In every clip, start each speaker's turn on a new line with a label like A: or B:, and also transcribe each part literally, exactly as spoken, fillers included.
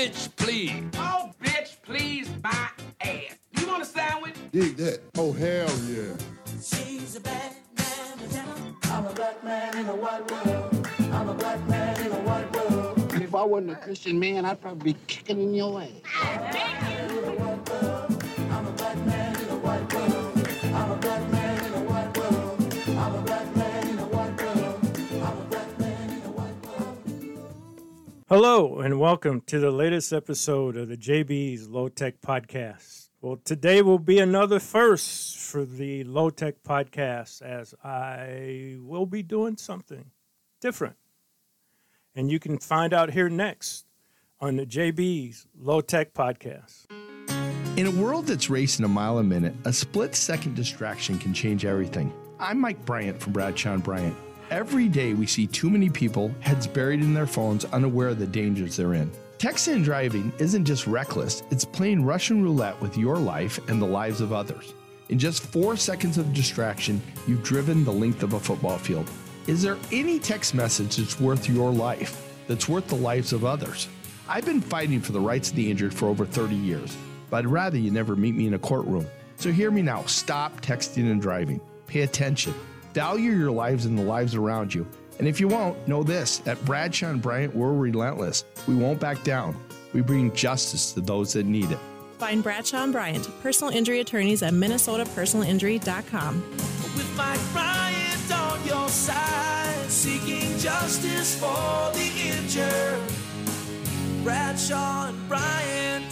A: bitch, please.
B: Oh, bitch, please, my ass. You want a sandwich?
C: Dig that. Oh, hell yeah.
D: She's a bad man. I'm a black man in a white world. I'm a black man in a white world.
E: If I wasn't a Christian man, I'd probably be kicking in your ass.
D: I'm a black man in a white world. I'm a black man in a white world. I'm a black man in a white world. I'm a black man in a white world. I'm a black man in a white world.
F: Hello, and welcome to the latest episode of the J B's Low Tech Podcast. Well, today will be another first for the Low Tech Podcast, as I will be doing something different. And you can find out here next on the J B's Low Tech Podcast.
G: In a world that's racing a mile a minute, a split-second distraction can change everything. I'm Mike Bryant from Bradshaw and Bryant. Every day we see too many people, heads buried in their phones, unaware of the dangers they're in. Texting and driving isn't just reckless, it's playing Russian roulette with your life and the lives of others. In just four seconds of distraction, you've driven the length of a football field. Is there any text message that's worth your life, that's worth the lives of others? I've been fighting for the rights of the injured for over thirty years, but I'd rather you never meet me in a courtroom. So hear me now, stop texting and driving. Pay attention. Value your lives and the lives around you. And if you won't, know this, at Bradshaw and Bryant, we're relentless. We won't back down. We bring justice to those that need it.
H: Find Bradshaw and Bryant, personal injury attorneys at minnesota personal injury dot com.
D: With Mike Bryant on your side, seeking justice for the injured. Bradshaw and Bryant.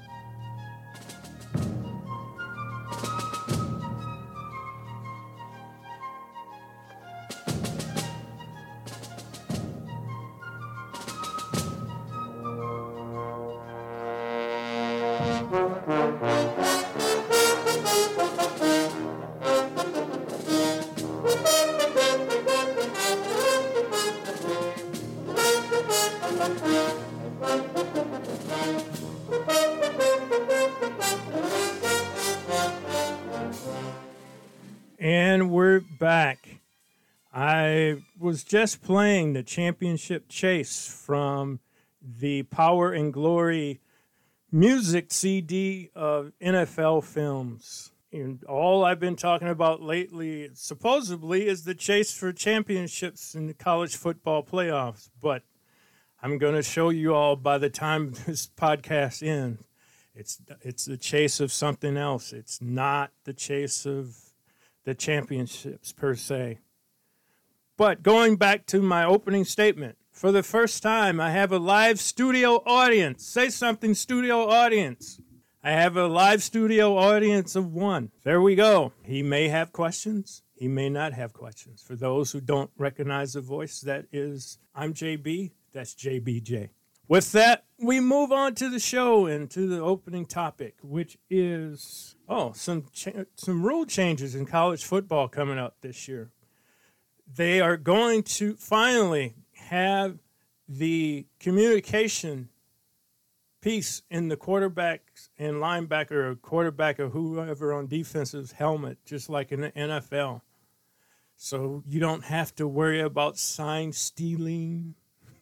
F: And we're back. I was just playing the championship chase from the Power and Glory music C D of N F L films. And all I've been talking about lately, supposedly, is the chase for championships in the college football playoffs. But I'm going to show you all by the time this podcast ends. It's, it's the chase of something else. It's not the chase of the championships per se. But going back to my opening statement, for the first time, I have a live studio audience. Say something, studio audience. I have a live studio audience of one. There we go. He may have questions. He may not have questions. For those who don't recognize the voice, that is, I'm J B. That's J B J. With that, we move on to the show and to the opening topic, which is, oh, some cha- some rule changes in college football coming up this year. They are going to finally have the communication piece in the quarterback and linebacker or quarterback or whoever on defense's helmet, just like in the N F L. So you don't have to worry about sign stealing.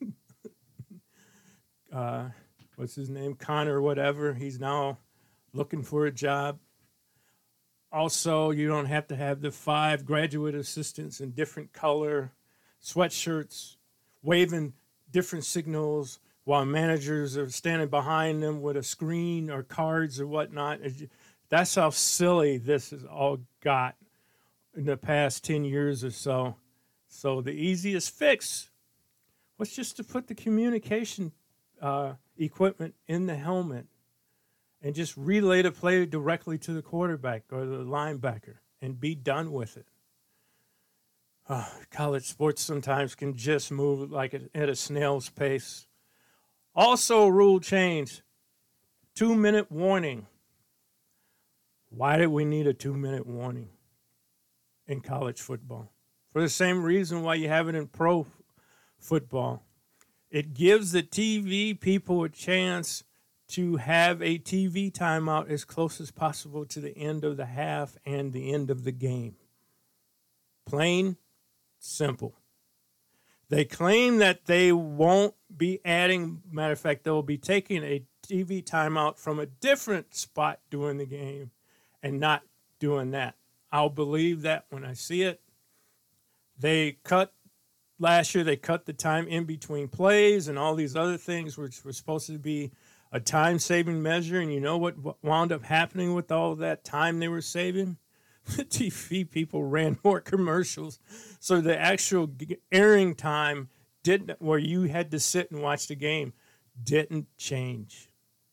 F: Uh, what's his name? Connor, whatever. He's now looking for a job. Also, you don't have to have the five graduate assistants in different color sweatshirts waving different signals while managers are standing behind them with a screen or cards or whatnot. That's how silly this has all got in the past ten years or so. So the easiest fix was just to put the communication Uh, equipment in the helmet and just relay the play directly to the quarterback or the linebacker and be done with it. Uh, college sports sometimes can just move like a, at a snail's pace. Also, rule change, two-minute warning. Why did we need a two-minute warning in college football? For the same reason why you have it in pro f- football. It gives the T V people a chance to have a T V timeout as close as possible to the end of the half and the end of the game. Plain, simple. They claim that they won't be adding, matter of fact, they'll be taking a T V timeout from a different spot during the game and not doing that. I'll believe that when I see it. They cut, last year they cut the time in between plays and all these other things, which were supposed to be a time-saving measure. And you know what wound up happening with all of that time they were saving? The T V people ran more commercials. So the actual airing time didn't, where you had to sit and watch the game, didn't change.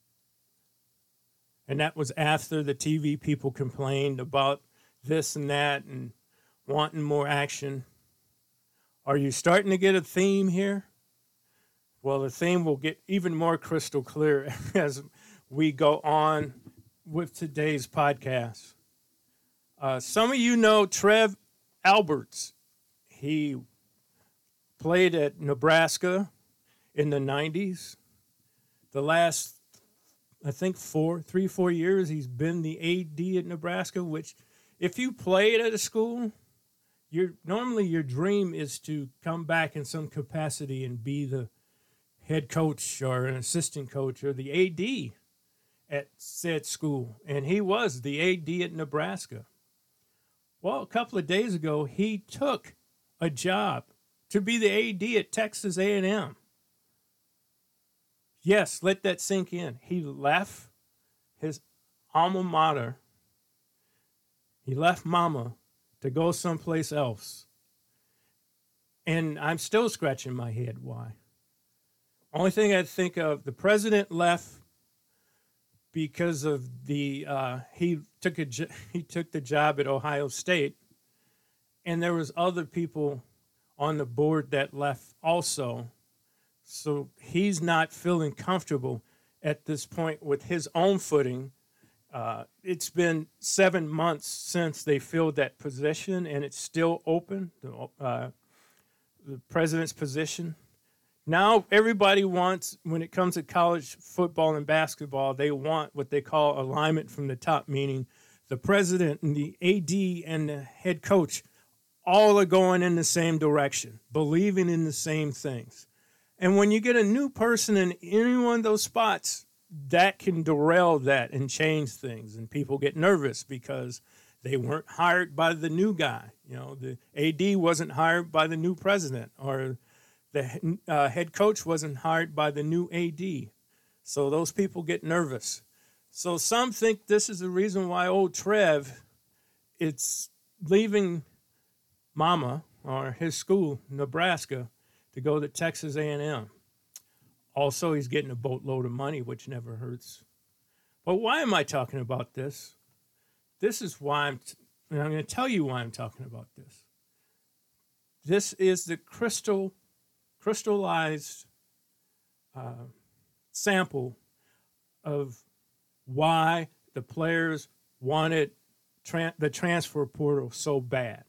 F: And that was after the T V people complained about this and that and wanting more action. Are you starting to get a theme here? Well, the theme will get even more crystal clear as we go on with today's podcast. Uh, some of you know Trev Alberts. He played at Nebraska in the nineties. The last, I think, four, three, four years, he's been the A D at Nebraska, which if you played at a school, you're, normally your dream is to come back in some capacity and be the head coach or an assistant coach or the A D at said school. And he was the A D at Nebraska. Well, a couple of days ago, he took a job to be the A D at Texas A and M. Yes, let that sink in. He left his alma mater. He left mama to go someplace else. And I'm still scratching my head why. Only thing I think of, the president left because of the uh, he took a he took the job at Ohio State, and there was other people on the board that left also. So he's not feeling comfortable at this point with his own footing. Uh, it's been seven months since they filled that position, and it's still open, the, uh, the president's position. Now everybody wants, when it comes to college football and basketball, they want what they call alignment from the top, meaning the president and the A D and the head coach all are going in the same direction, believing in the same things. And when you get a new person in any one of those spots, that can derail that and change things. And people get nervous because they weren't hired by the new guy. You know, the A D wasn't hired by the new president, or the uh, head coach wasn't hired by the new A D. So those people get nervous. So some think this is the reason why old Trev is leaving mama or his school, Nebraska, to go to Texas A and M. Also, he's getting a boatload of money, which never hurts. But why am I talking about this? This is why I'm, t- and I'm going to tell you why I'm talking about this. This is the crystal, crystallized uh, sample of why the players wanted tra- the transfer portal so bad.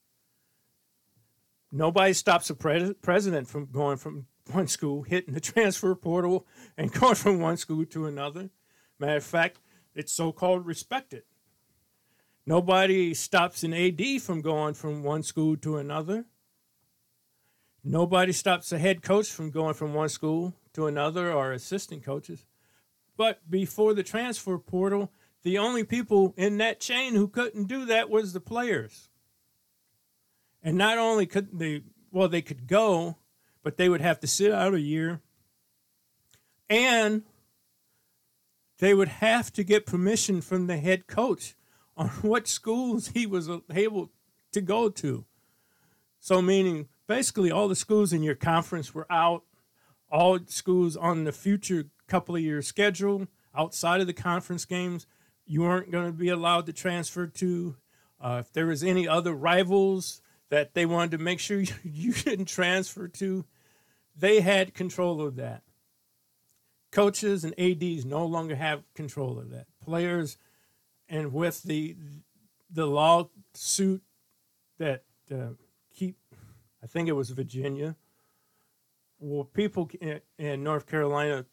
F: Nobody stops the pre- president from going from one school, hitting the transfer portal, and going from one school to another. Matter of fact, it's so-called respected. Nobody stops an A D from going from one school to another. Nobody stops the head coach from going from one school to another, or assistant coaches. But before the transfer portal, the only people in that chain who couldn't do that was the players. And not only could they, well, they could go, but they would have to sit out a year. And they would have to get permission from the head coach on what schools he was able to go to. So meaning basically all the schools in your conference were out, all schools on the future couple of years schedule outside of the conference games, you weren't going to be allowed to transfer to. Uh, if there was any other rivals that they wanted to make sure you, you didn't transfer to, they had control of that. Coaches and A Ds no longer have control of that. Players, and with the the lawsuit that uh, keep, I think it was Virginia, well, people in, in North Carolina,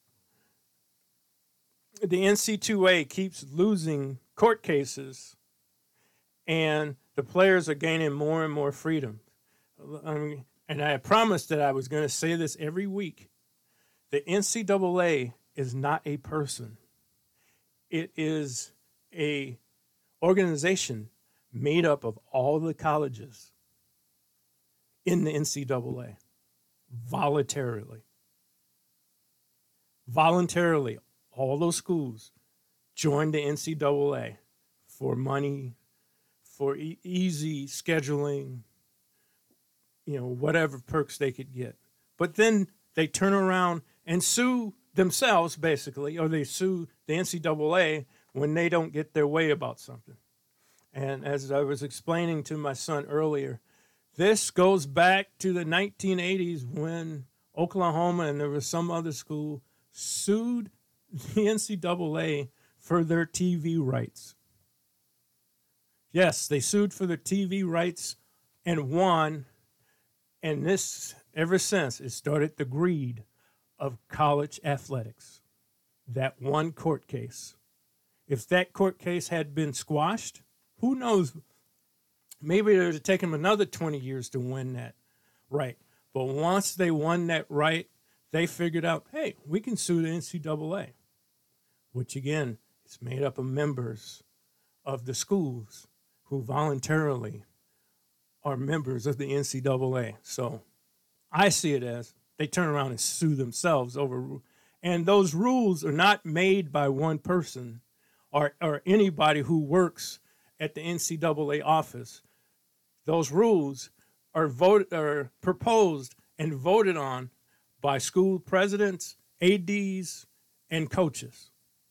F: the N C double A keeps losing court cases, and the players are gaining more and more freedom. I mean, and I promised that I was going to say this every week, the N C double A is not a person. It is a organization made up of all the colleges in the N C double A voluntarily. Voluntarily, all those schools joined the N C double A for money, for e- easy scheduling, you know, whatever perks they could get. But then they turn around and sue themselves, basically, or they sue the N C double A when they don't get their way about something. And as I was explaining to my son earlier, this goes back to the nineteen eighties when Oklahoma and there was some other school sued the N C double A for their T V rights. Yes, they sued for their T V rights and won. And this, ever since, it started the greed of college athletics. That one court case. If that court case had been squashed, who knows? Maybe it would have taken them another twenty years to win that right. But once they won that right, they figured out, hey, we can sue the N C double A, which again is made up of members of the schools who voluntarily are members of the N C double A. So I see it as they turn around and sue themselves over. And those rules are not made by one person or, or anybody who works at the N C double A office. Those rules are voted, are proposed and voted on by school presidents, A Ds, and coaches.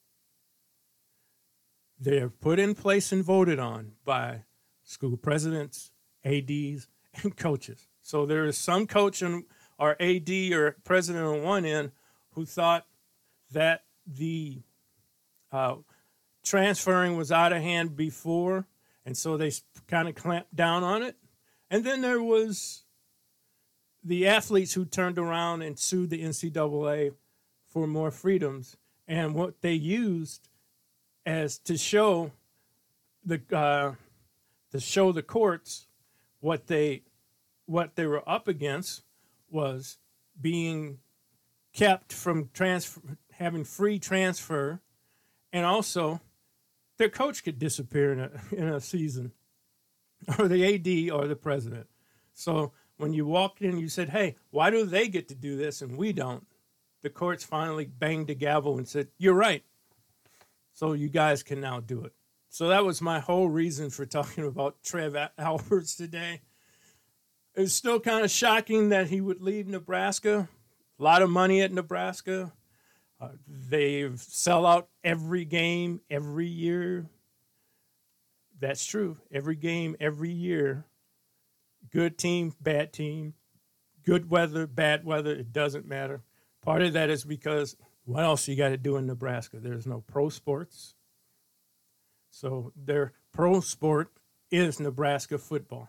F: They're put in place and voted on by school presidents, A Ds, and coaches. So there is some coach and or A D or president on one end who thought that the uh, transferring was out of hand before, and so they kind of clamped down on it. And then there was the athletes who turned around and sued the N C double A for more freedoms. And what they used as to show the uh, to show the courts what they what they were up against was being kept from transfer, having free transfer, and also their coach could disappear in a in a season, or the A D or the president. So when you walked in, you said, "Hey, why do they get to do this and we don't?" The courts finally banged the gavel and said, "You're right. So you guys can now do it." So that was my whole reason for talking about Trev Alberts today. It was still kind of shocking that he would leave Nebraska. A lot of money at Nebraska. Uh, they sell out every game every year. That's true. Every game, every year. Good team, bad team. Good weather, bad weather. It doesn't matter. Part of that is because what else you got to do in Nebraska? There's no pro sports. So their pro sport is Nebraska football.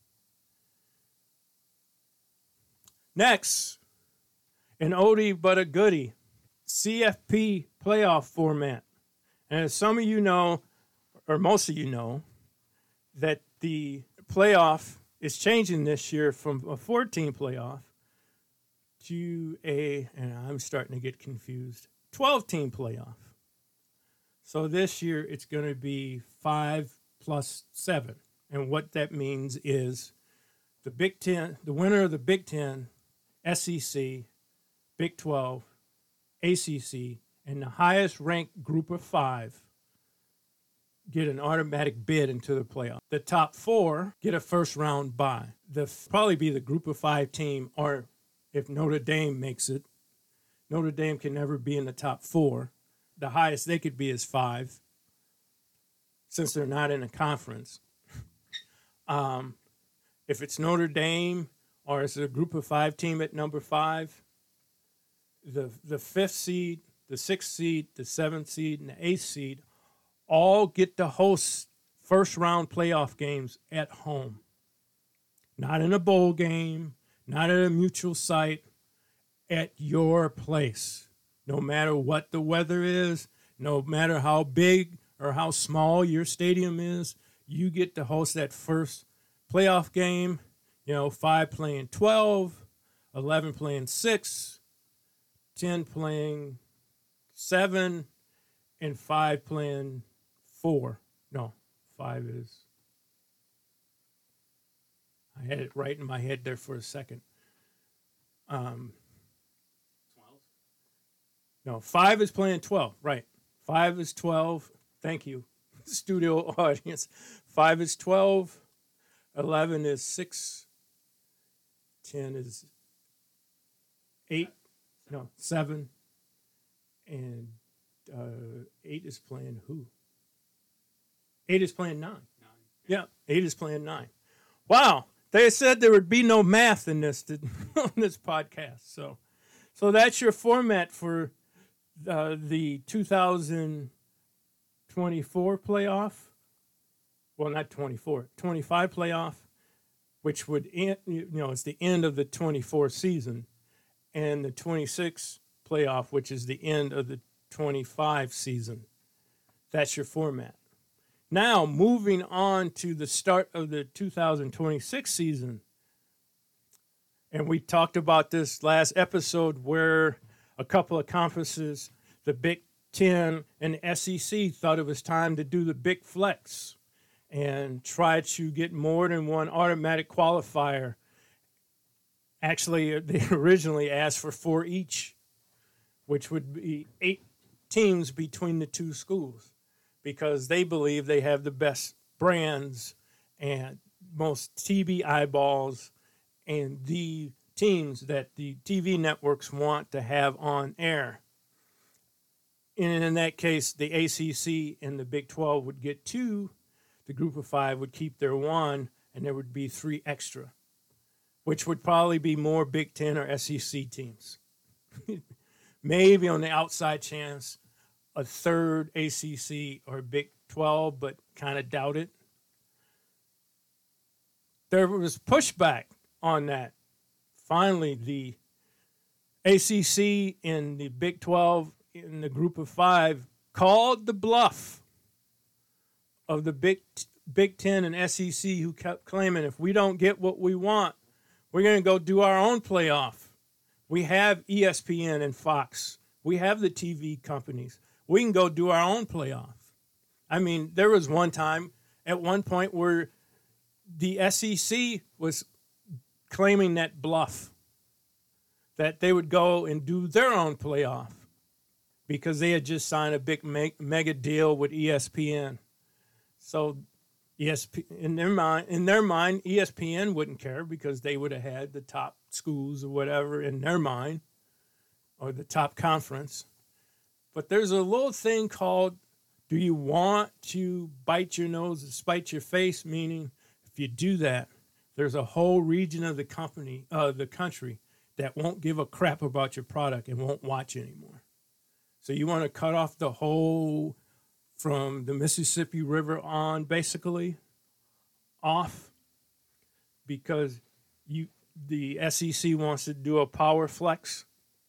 F: Next, an oldie but a goodie, C F P playoff format. And as some of you know, or most of you know, that the playoff is changing this year from a fourteen playoff to a, and I'm starting to get confused, twelve-team playoff. So this year it's going to be five plus seven. And what that means is the Big Ten, the winner of the Big Ten, S E C, Big twelve, A C C, and the highest ranked group of five get an automatic bid into the playoff. The top four get a first round bye. The probably be the group of five team, or if Notre Dame makes it, Notre Dame can never be in the top four. The highest they could be is five, since they're not in a conference. Um, if it's Notre Dame or it's a group of five team at number five, the the fifth seed, the sixth seed, the seventh seed, and the eighth seed all get to host first round playoff games at home. Not in a bowl game, not at a mutual site, at your place. No matter what the weather is, no matter how big or how small your stadium is, you get to host that first playoff game. You know, five playing twelve, eleven playing six, ten playing seven, and five playing four. No, five is. I had it right in my head there for a second. Um, twelve? No, five is playing twelve, right. Five is twelve. Thank you, studio audience. Five is twelve. eleven is six. ten is eight. No, seven. And uh, eight is playing who? eight is playing nine. Nine. Yeah, eight is playing nine. Wow. They said there would be no math in this on this podcast. So, so that's your format for uh, the two thousand twenty-four playoff. Well, not twenty-four, twenty-five playoff, which would end, you know, it's the end of the twenty-four season, and the twenty-six playoff, which is the end of the twenty-five season. That's your format. Now, moving on to the start of the two thousand twenty-six season. And we talked about this last episode where a couple of conferences, the Big Ten and the S E C, thought it was time to do the Big Flex and try to get more than one automatic qualifier. Actually, they originally asked for four each, which would be eight teams between the two schools, because they believe they have the best brands and most T V eyeballs and the teams that the T V networks want to have on air. And in that case, the A C C and the Big twelve would get two, the group of five would keep their one, and there would be three extra, which would probably be more Big Ten or S E C teams. Maybe on the outside chance, a third A C C or Big twelve, but kind of doubt it. There was pushback on that. Finally, the A C C and the Big twelve in the group of five called the bluff of the Big, Big Ten and S E C, who kept claiming, if we don't get what we want, we're going to go do our own playoff. We have E S P N and Fox. We have the T V companies. We can go do our own playoff. I mean, there was one time at one point where the S E C was claiming that bluff, that they would go and do their own playoff because they had just signed a big mega deal with E S P N. So E S P N, in their mind, in their mind, E S P N wouldn't care because they would have had the top schools or whatever in their mind, or the top conference. But there's a little thing called, do you want to bite your nose and spite your face? Meaning, if you do that, there's a whole region of the company, uh, the country, that won't give a crap about your product and won't watch anymore. So you want to cut off the whole, from the Mississippi River on, basically, off, because you the S E C wants to do a power flex.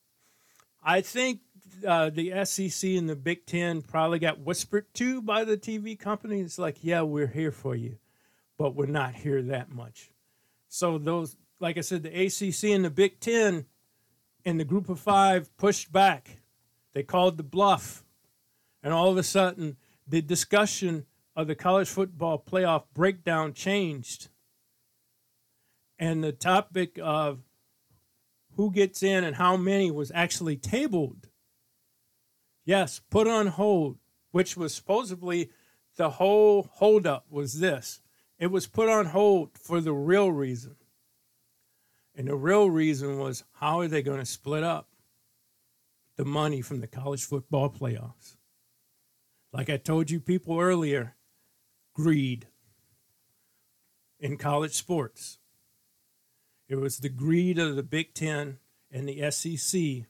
F: I think uh, the S E C and the Big Ten probably got whispered to by the T V companies. It's like, yeah, we're here for you, but we're not here that much. So those, like I said, the A C C and the Big Ten and the group of five pushed back. They called the bluff. And all of a sudden, the discussion of the college football playoff breakdown changed. And the topic of who gets in and how many was actually tabled. Yes, put on hold, which was supposedly the whole holdup was this. It was put on hold for the real reason. And the real reason was, how are they going to split up the money from the college football playoffs? Like I told you people earlier, greed in college sports. It was the greed of the Big Ten and the S E C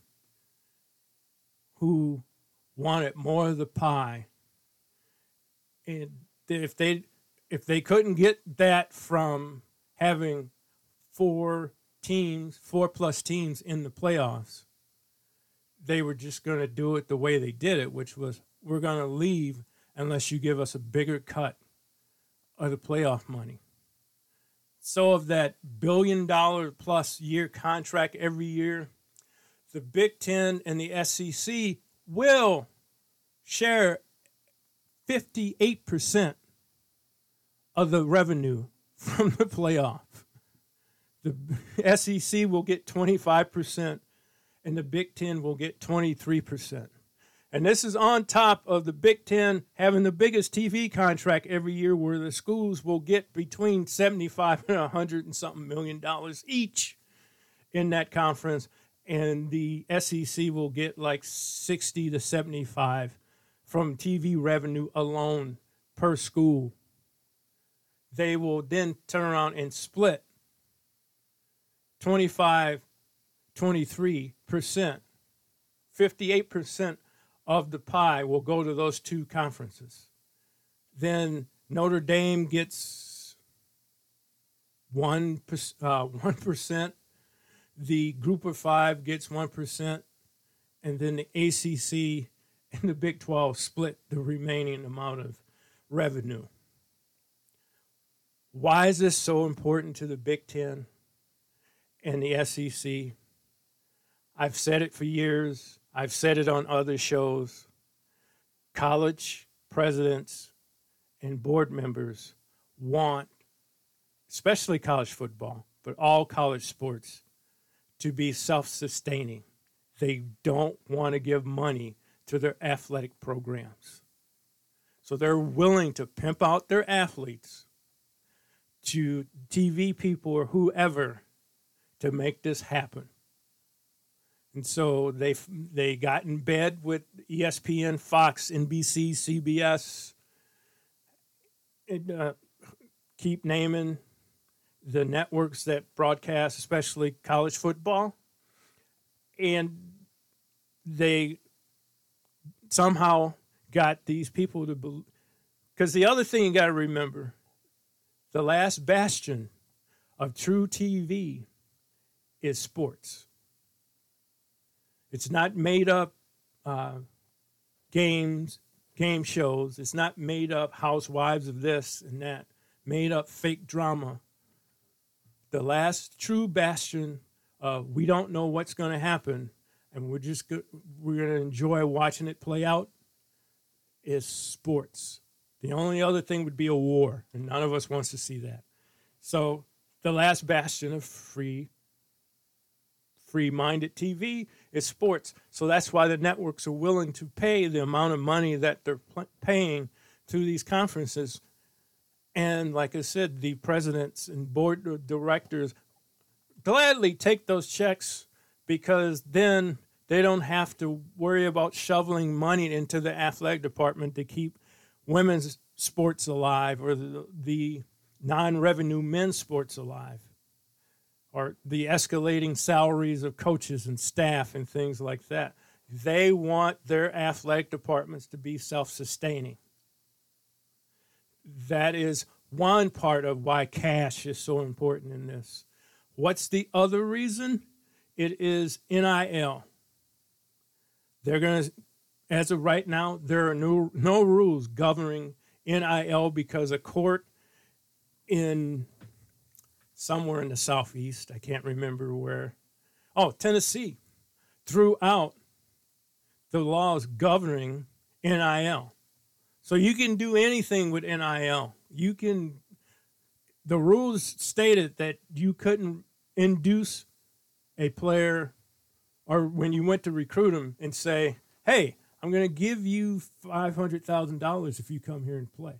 F: who wanted more of the pie. And if they if they couldn't get that from having four teams, four plus teams in the playoffs, they were just going to do it the way they did it, which was, we're going to leave unless you give us a bigger cut of the playoff money. So of that billion dollar plus year contract every year, the Big Ten and the S E C will share fifty-eight percent of the revenue from the playoff. The S E C will get twenty-five percent and the Big Ten will get twenty-three percent. And this is on top of the Big Ten having the biggest T V contract every year, where the schools will get between seventy-five and one hundred and something million dollars each in that conference. And the S E C will get like sixty to seventy-five from T V revenue alone per school. They will then turn around and split twenty-five, twenty-three percent. fifty-eight percent of the pie will go to those two conferences. Then Notre Dame gets one percent, uh, one percent. The Group of Five gets one percent. And then the A C C and the Big twelve split the remaining amount of revenue. Why is this so important to the Big Ten and the S E C? I've said it for years. I've said it on other shows. College presidents and board members want, especially college football, but all college sports, to be self-sustaining. They don't want to give money to their athletic programs. So they're willing to pimp out their athletes to T V people or whoever to make this happen. And so they they got in bed with E S P N, Fox, N B C, C B S, and, uh, keep naming the networks that broadcast, especially college football. And they somehow got these people to believe. Because the other thing you got to remember, the last bastion of true T V is sports. It's not made up uh, games, game shows. It's not made up housewives of this and that, made up fake drama. The last true bastion of we don't know what's going to happen, and we're just go- we're going to enjoy watching it play out is sports. The only other thing would be a war, and none of us wants to see that. So the last bastion of free, free-minded T V is sports. So that's why the networks are willing to pay the amount of money that they're pl- paying to these conferences. And like I said, the presidents and board of directors gladly take those checks, because then they don't have to worry about shoveling money into the athletic department to keep women's sports alive, or the, the non-revenue men's sports alive, or the escalating salaries of coaches and staff and things like that. They want their athletic departments to be self-sustaining. That is one part of why cash is so important in this. What's the other reason? It is N I L. They're going to, as of right now, there are no, no rules governing N I L, because a court in somewhere in the southeast, I can't remember where, oh, Tennessee, threw out the laws governing N I L. So you can do anything with N I L. You can, the rules stated that you couldn't induce a player, or when you went to recruit him, and say, hey, I'm going to give you five hundred thousand dollars if you come here and play.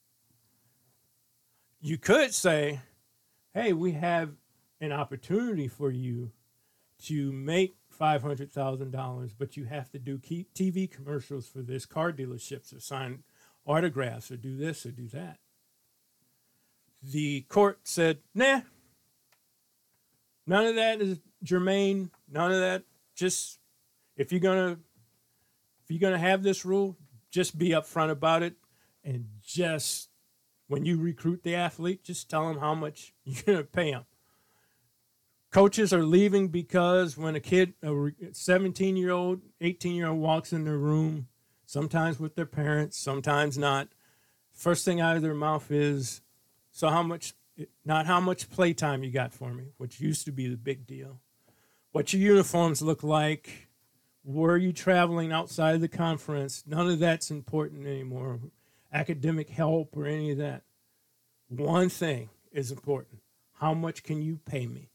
F: You could say, hey, we have an opportunity for you to make five hundred thousand dollars, but you have to do T V commercials for this, car dealerships, or sign autographs, or do this or do that. The court said, nah, none of that is germane, none of that. Just, if you're gonna if you're gonna have this rule, just be upfront about it, and just when you recruit the athlete, just tell them how much you're gonna pay them. Coaches are leaving because when a kid, a seventeen-year-old, eighteen-year-old walks in their room, sometimes with their parents, sometimes not, first thing out of their mouth is, so how much It, not how much playtime you got for me, which used to be the big deal. What your uniforms look like. Were you traveling outside of the conference? None of that's important anymore. Academic help or any of that. One thing is important. How much can you pay me?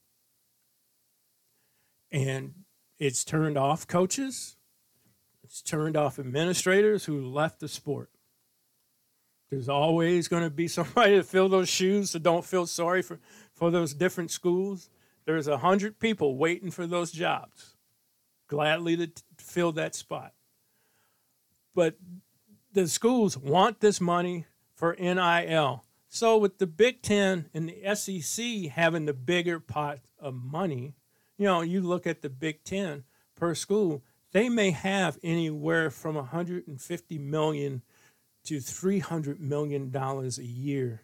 F: And it's turned off coaches. It's turned off administrators who left the sport. There's always going to be somebody to fill those shoes, so don't feel sorry for, for those different schools. There's a hundred people waiting for those jobs, gladly to t- fill that spot. But the schools want this money for N I L. So with the Big Ten and the S E C having the bigger pot of money, you know, you look at the Big Ten per school, they may have anywhere from one hundred fifty million dollars to three hundred million dollars a year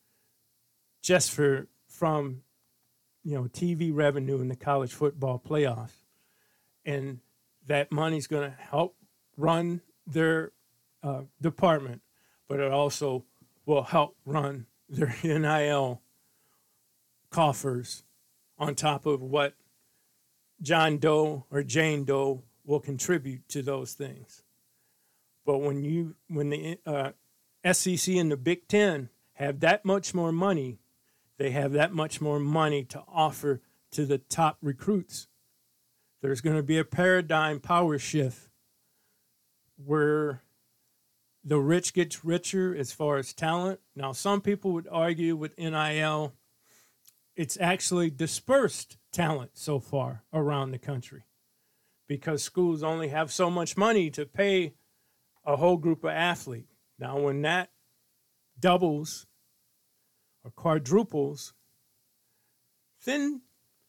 F: just for from, you know, T V revenue in the college football playoffs. And that money's going to help run their uh, department, but it also will help run their N I L coffers on top of what John Doe or Jane Doe will contribute to those things. But when you when the uh, S E C and the Big Ten have that much more money, they have that much more money to offer to the top recruits. There's going to be a paradigm power shift where the rich gets richer as far as talent. Now, some people would argue with N I L, it's actually dispersed talent so far around the country because schools only have so much money to pay a whole group of athletes. Now, when that doubles or quadruples, then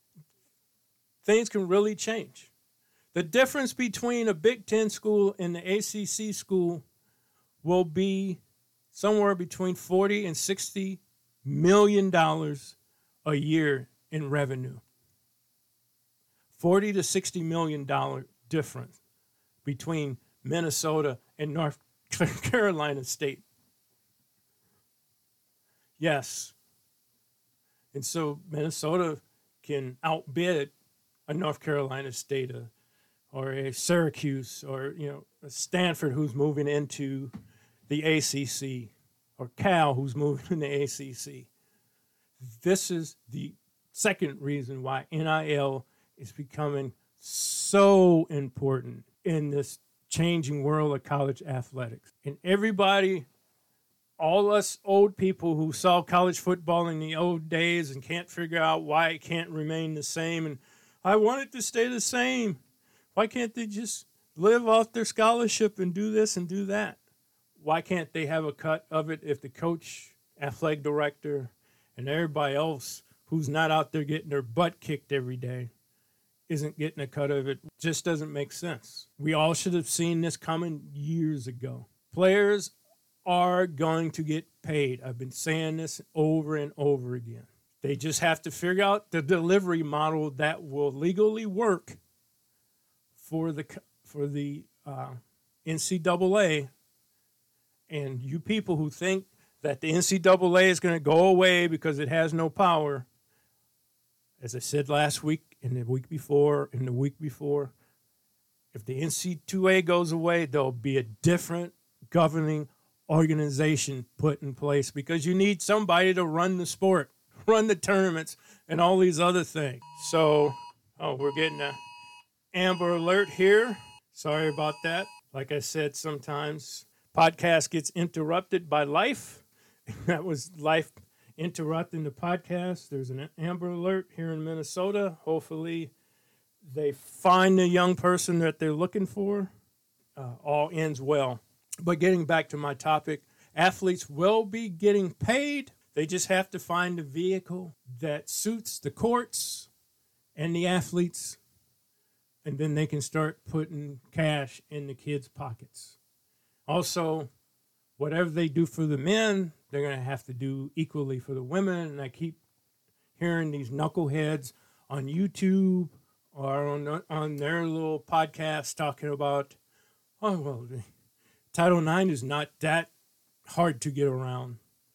F: things can really change. The difference between a Big Ten school and the A C C school will be somewhere between forty and sixty million dollars a year in revenue. forty to sixty million dollars difference between Minnesota and North Carolina State. Yes. And so Minnesota can outbid a North Carolina State a, or a Syracuse or, you know, a Stanford who's moving into the A C C or Cal who's moving in the A C C. This is the second reason why N I L is becoming so important in this changing world of college athletics. And everybody, all us old people who saw college football in the old days and can't figure out why it can't remain the same, and I want it to stay the same. Why can't they just live off their scholarship and do this and do that? Why can't they have a cut of it if the coach, athletic director, and everybody else who's not out there getting their butt kicked every day isn't getting a cut of it? Just doesn't make sense. We all should have seen this coming years ago. Players are going to get paid. I've been saying this over and over again. They just have to figure out the delivery model that will legally work for the for the uh, N C double A. And you people who think that the N C double A is going to go away because it has no power, as I said last week, and the week before, and the week before, if the N C double A goes away, there'll be a different governing organization put in place because you need somebody to run the sport, run the tournaments, and all these other things. So, oh, we're getting an Amber Alert here. Sorry about that. Like I said, sometimes podcast gets interrupted by life. That was life interrupting the podcast. There's an Amber Alert here in Minnesota. Hopefully they find the young person that they're looking for. Uh, all ends well. But getting back to my topic, athletes will be getting paid. They just have to find a vehicle that suits the courts and the athletes, and then they can start putting cash in the kids' pockets. Also, whatever they do for the men, they're going to have to do equally for the women. And I keep hearing these knuckleheads on YouTube or on, on their little podcast talking about, oh, well, Title nine is not that hard to get around.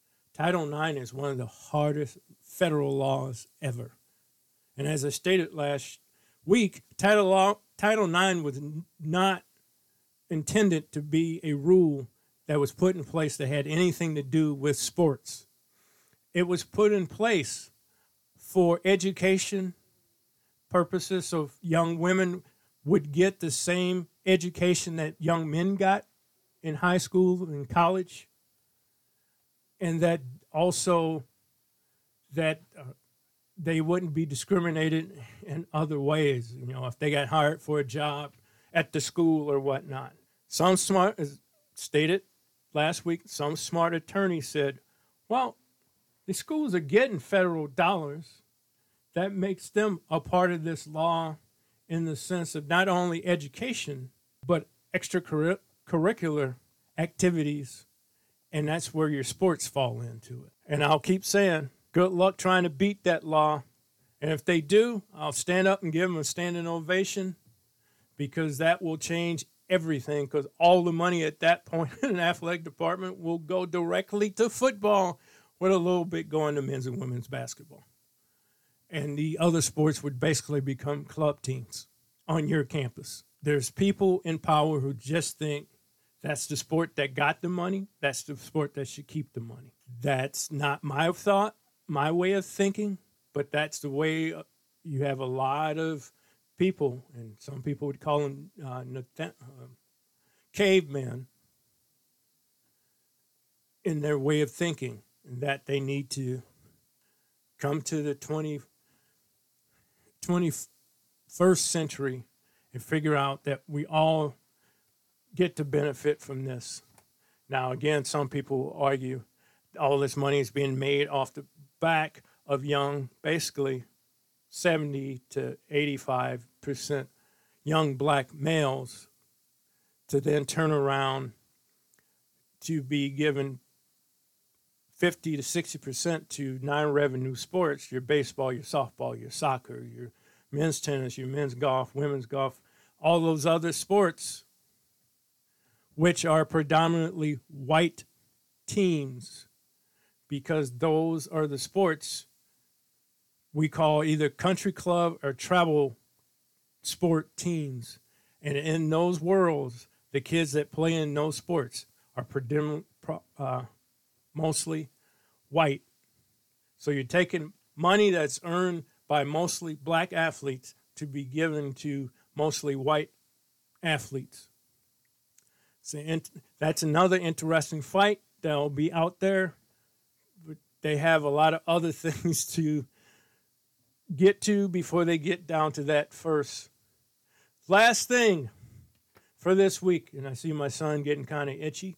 F: Title nine is one of the hardest federal laws ever. And as I stated last week, Title law, Title nine was n- not intended to be a rule that was put in place that had anything to do with sports. It was put in place for education purposes, so young women would get the same education that young men got in high school and college, and that also that uh, they wouldn't be discriminated in other ways, you know, if they got hired for a job at the school or whatnot. Some smart, as stated last week, some smart attorney said, well, the schools are getting federal dollars. That makes them a part of this law in the sense of not only education, but extracurricular activities, and that's where your sports fall into it. And I'll keep saying, good luck trying to beat that law. And if they do, I'll stand up and give them a standing ovation, because that will change everything, because all the money at that point in the athletic department will go directly to football, with a little bit going to men's and women's basketball. And the other sports would basically become club teams on your campus. There's people in power who just think that's the sport that got the money. That's the sport that should keep the money. That's not my thought, my way of thinking, but that's the way you have a lot of people, and some people would call them uh, Nathan- uh, cavemen, in their way of thinking, and that they need to come to the twentieth, twenty-first century and figure out that we all get to benefit from this. Now, again, some people argue all this money is being made off the back of young, basically seventy to eighty-five percent young black males, to then turn around to be given fifty to sixty percent to non-revenue sports, your baseball, your softball, your soccer, your men's tennis, your men's golf, women's golf, all those other sports, which are predominantly white teams, because those are the sports we call either country club or travel sport teams. And in those worlds, the kids that play in those sports are predominantly, uh, mostly white. So you're taking money that's earned by mostly black athletes to be given to mostly white athletes. So that's another interesting fight that'll be out there. But they have a lot of other things to get to before they get down to that first. Last thing for this week, and I see my son getting kind of itchy,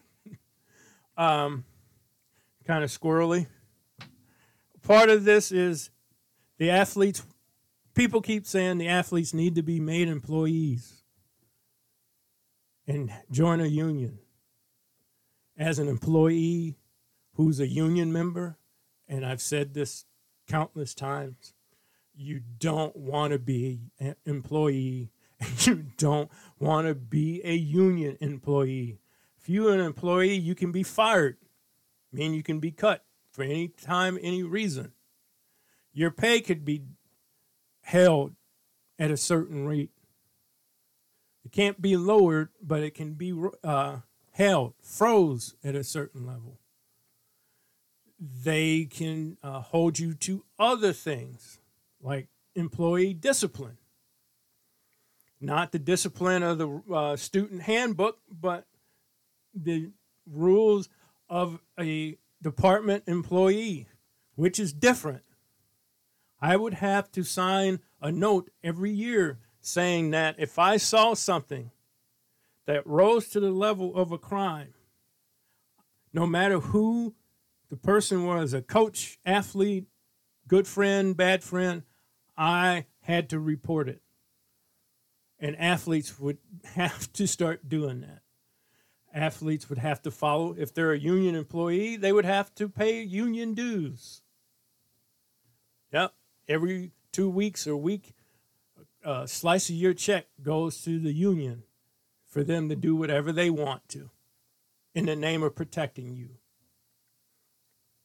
F: um, kind of squirrely. Part of this is the athletes. People keep saying the athletes need to be made employees and join a union. As an employee who's a union member, and I've said this countless times, you don't want to be an employee. You don't want to be a union employee. If you're an employee, you can be fired. I mean, you can be cut for any time, any reason. Your pay could be held at a certain rate. It can't be lowered, but it can be uh, held, froze at a certain level. They can uh, hold you to other things, like employee discipline. Not the discipline of the uh, student handbook, but the rules of a department employee, which is different. I would have to sign a note every year saying that if I saw something that rose to the level of a crime, no matter who the person was, a coach, athlete, good friend, bad friend, I had to report it. And athletes would have to start doing that. Athletes would have to follow. If they're a union employee, they would have to pay union dues. Yep. Every two weeks or week, a slice of your check goes to the union for them to do whatever they want to in the name of protecting you.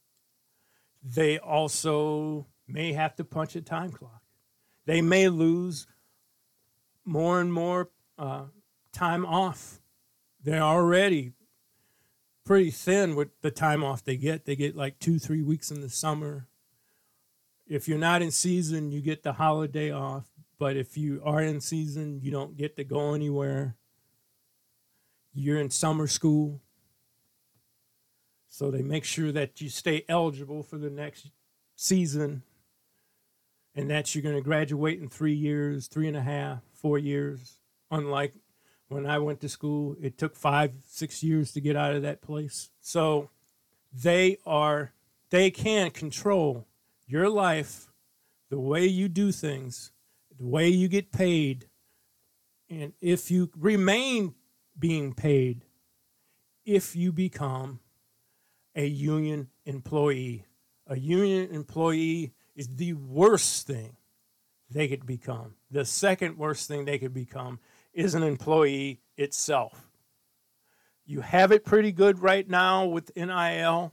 F: They also may have to punch a time clock. They may lose more and more uh, time off. They're already pretty thin with the time off they get. They get like two, three weeks in the summer. If you're not in season, you get the holiday off. But if you are in season, you don't get to go anywhere. You're in summer school. So they make sure that you stay eligible for the next season, and that you're going to graduate in three years, three and a half, four years. Unlike when I went to school, it took five, six years to get out of that place. So they are, they can control your life, the way you do things, the way you get paid, and if you remain being paid, if you become a union employee. A union employee is the worst thing they could become. The second worst thing they could become is an employee itself. You have it pretty good right now with N I L.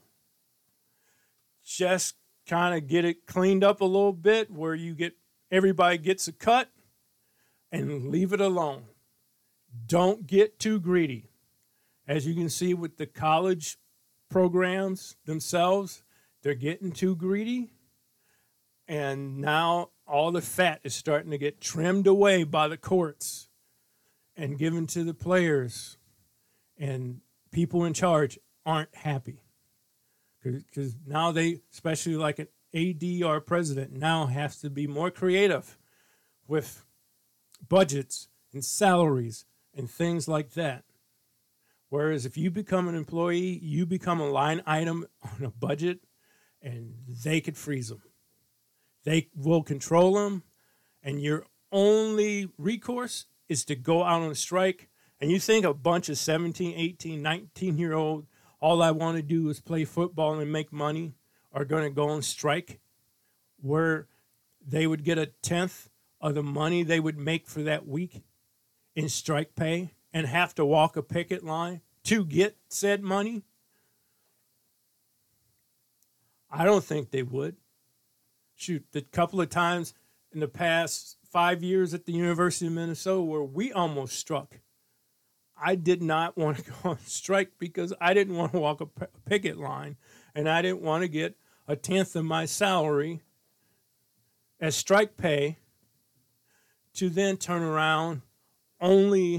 F: Just kind of get it cleaned up a little bit where you get everybody gets a cut and leave it alone. Don't get too greedy. As you can see with the college programs themselves, they're getting too greedy, and now all the fat is starting to get trimmed away by the courts and given to the players, and people in charge aren't happy because now they, especially like an A D or president, now has to be more creative with budgets and salaries and things like that. Whereas if you become an employee, you become a line item on a budget, and they could freeze them. They will control them, and your only recourse is to go out on a strike. And you think a bunch of seventeen, eighteen, nineteen-year-old, all I want to do is play football and make money, are going to go on strike where they would get a tenth of the money they would make for that week in strike pay and have to walk a picket line to get said money? I don't think they would. Shoot, the couple of times in the past five years at the University of Minnesota where we almost struck, I did not want to go on strike because I didn't want to walk a picket line, and I didn't want to get a tenth of my salary as strike pay to then turn around only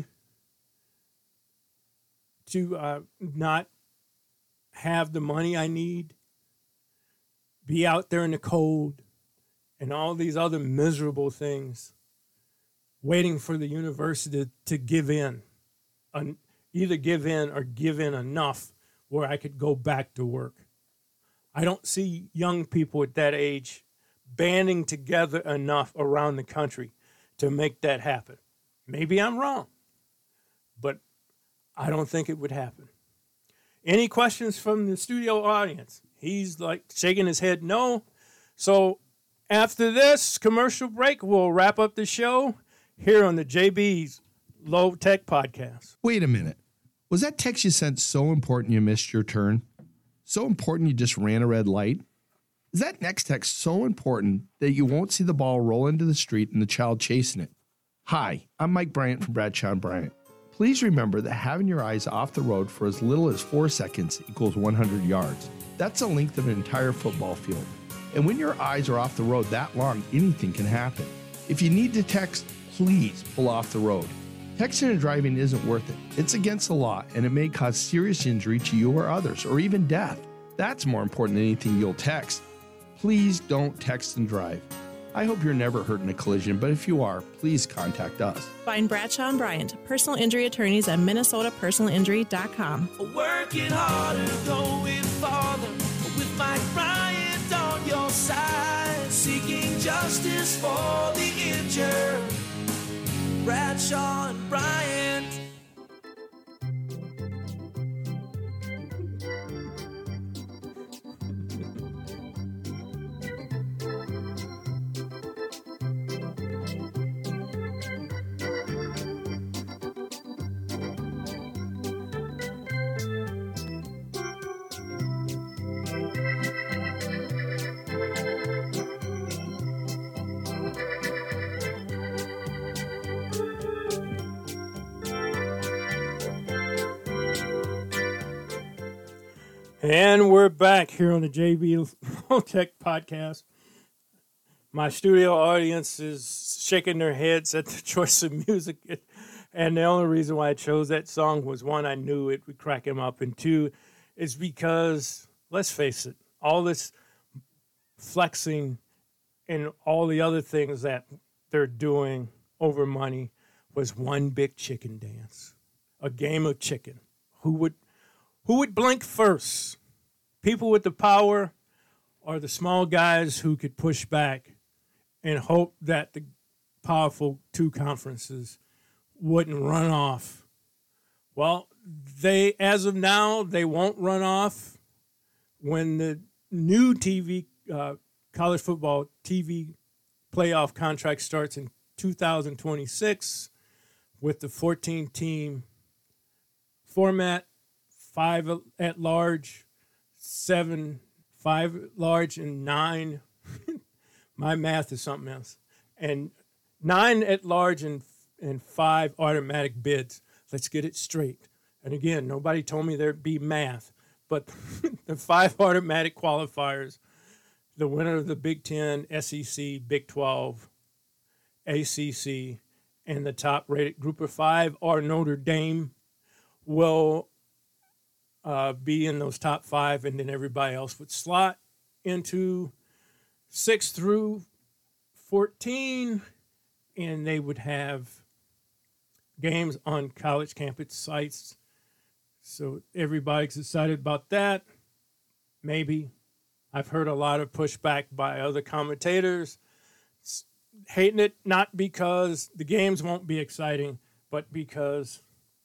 F: to uh, not have the money I need, be out there in the cold, and all these other miserable things, waiting for the university to, to give in, uh, either give in or give in enough where I could go back to work. I don't see young people at that age banding together enough around the country to make that happen. Maybe I'm wrong, but I don't think it would happen. Any questions from the studio audience? He's like shaking his head no. So after this commercial break, we'll wrap up the show here on the J B's Low Tech Podcast.
G: Wait a minute. Was that text you sent so important you missed your turn? So important you just ran a red light? Is that next text so important that you won't see the ball roll into the street and the child chasing it? Hi, I'm Mike Bryant from Bradshaw and Bryant. Please remember that having your eyes off the road for as little as four seconds equals one hundred yards. That's the length of an entire football field. And when your eyes are off the road that long, anything can happen. If you need to text, please pull off the road. Texting and driving isn't worth it. It's against the law, and it may cause serious injury to you or others, or even death. That's more important than anything you'll text. Please don't text and drive. I hope you're never hurt in a collision, but if you are, please contact us.
H: Find Bradshaw and Bryant, personal injury attorneys at minnesota personal injury dot com.
A: Working harder, going farther, with Mike Bryant on your side, seeking justice for the injured. Bradshaw and Bryant.
F: And we're back here on the J B Low Tech Podcast. My studio audience is shaking their heads at the choice of music. And the only reason why I chose that song was, one, I knew it would crack him up. And two, is because, let's face it, all this flexing and all the other things that they're doing over money was one big chicken dance, a game of chicken. Who would who would blink first? People with the power or the small guys who could push back and hope that the powerful two conferences wouldn't run off? Well, they, as of now, they won't run off. When the new T V, uh, college football T V playoff contract starts in two thousand twenty-six with the fourteen-team format, five at large, seven, five at large, and nine. My math is something else. And nine at large and and five automatic bids. Let's get it straight. And again, nobody told me there'd be math, but the five automatic qualifiers, the winner of the Big Ten, S E C, Big twelve, A C C, and the top-rated group of five, or Notre Dame, will uh, be in those top five, and then everybody else would slot into six through fourteen, and they would have games on college campus sites. So everybody's excited about that. Maybe. I've heard a lot of pushback by other commentators hating it, not because the games won't be exciting, but because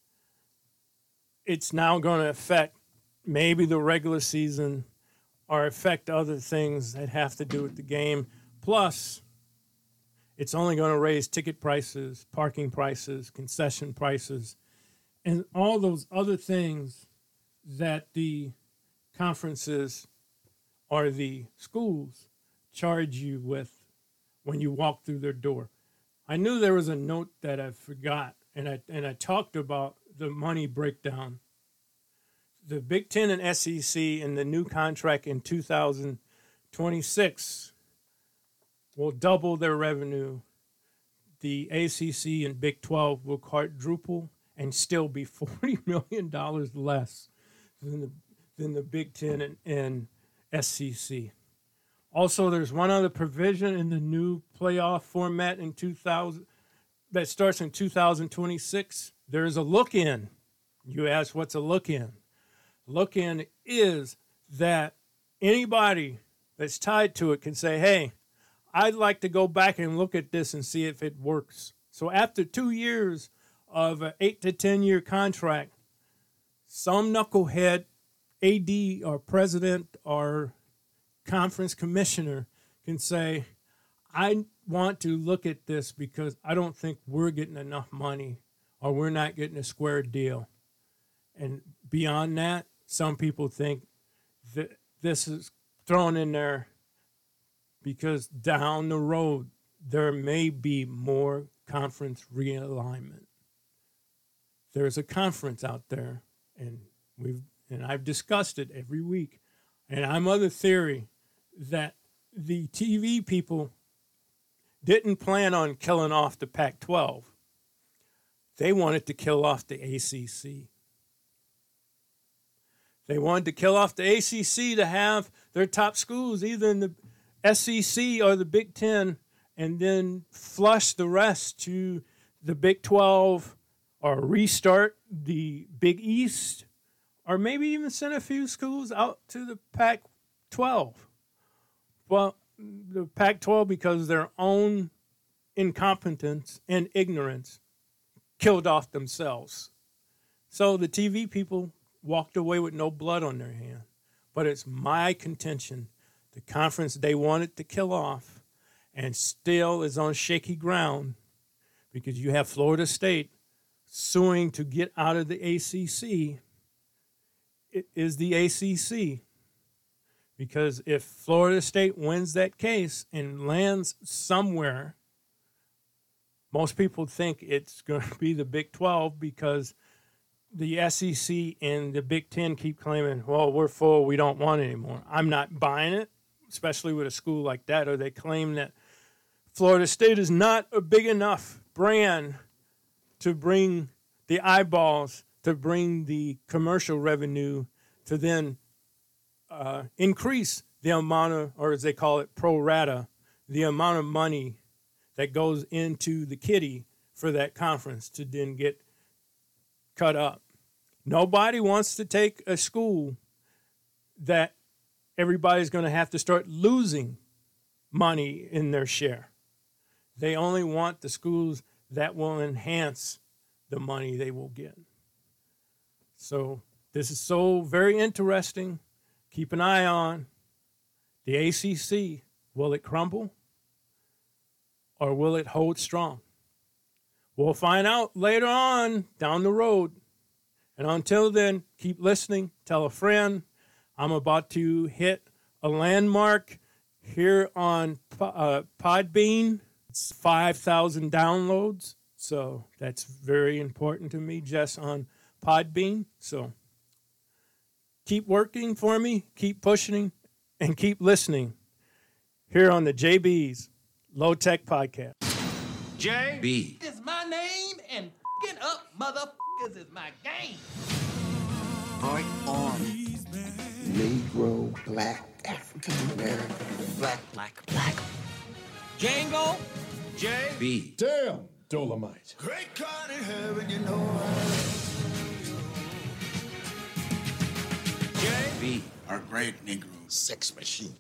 F: it's now going to affect maybe the regular season or affect other things that have to do with the game. Plus, it's only going to raise ticket prices, parking prices, concession prices, and all those other things that the conferences or the schools charge you with when you walk through their door. I knew there was a note that I forgot, and I and I talked about the money breakdown. The Big Ten and S E C in the new contract in two thousand twenty-six will double their revenue. The A C C and Big twelve will quadruple and still be forty million dollars less than the than the Big Ten and, and S E C. Also, there's one other provision in the new playoff format in two thousand that starts in two thousand twenty-six. There's a look-in. You ask, what's a look-in? Look-in is that anybody that's tied to it can say, hey, I'd like to go back and look at this and see if it works. So after two years of an eight to ten year contract, some knucklehead A D or president or conference commissioner can say, I want to look at this because I don't think we're getting enough money or we're not getting a square deal. And beyond that, some people think that this is thrown in there because down the road, there may be more conference realignment. There's a conference out there, and we've and I've discussed it every week. And I'm of the theory that the T V people didn't plan on killing off the Pac twelve. They wanted to kill off the A C C. They wanted to kill off the A C C to have their top schools either in the S E C or the Big Ten, and then flush the rest to the Big twelve or restart the Big East, or maybe even send a few schools out to the Pac twelve. Well, the Pac twelve, because of their own incompetence and ignorance, killed off themselves. So the T V people walked away with no blood on their hand. But it's my contention, the conference they wanted to kill off and still is on shaky ground, because you have Florida State suing to get out of the A C C, it is the A C C. Because if Florida State wins that case and lands somewhere, most people think it's going to be the Big twelve, because the S E C and the Big Ten keep claiming, well, we're full, we don't want it anymore. I'm not buying it, especially with a school like that, or they claim that Florida State is not a big enough brand to bring the eyeballs, to bring the commercial revenue, to then uh, increase the amount of, or as they call it, pro rata, the amount of money that goes into the kitty for that conference to then get cut up. Nobody wants to take a school that everybody's going to have to start losing money in their share. They only want the schools that will enhance the money they will get. So this is so very interesting. Keep an eye on the A C C. Will it crumble or will it hold strong? We'll find out later on down the road. And until then, keep listening. Tell a friend. I'm about to hit a landmark here on uh, Podbean. It's five thousand downloads. So that's very important to me, just on Podbean. So keep working for me, keep pushing, and keep listening here on the J B's Low Tech Podcast.
B: J
A: B.
B: is my name, and f***ing up motherfuckers is my game.
E: Art on. Negro, black, African American, black, black, black.
B: Django,
A: J B.
C: Damn, Dolomite.
A: Great God in heaven, you know I
B: J
A: B.
E: Our great Negro sex machine.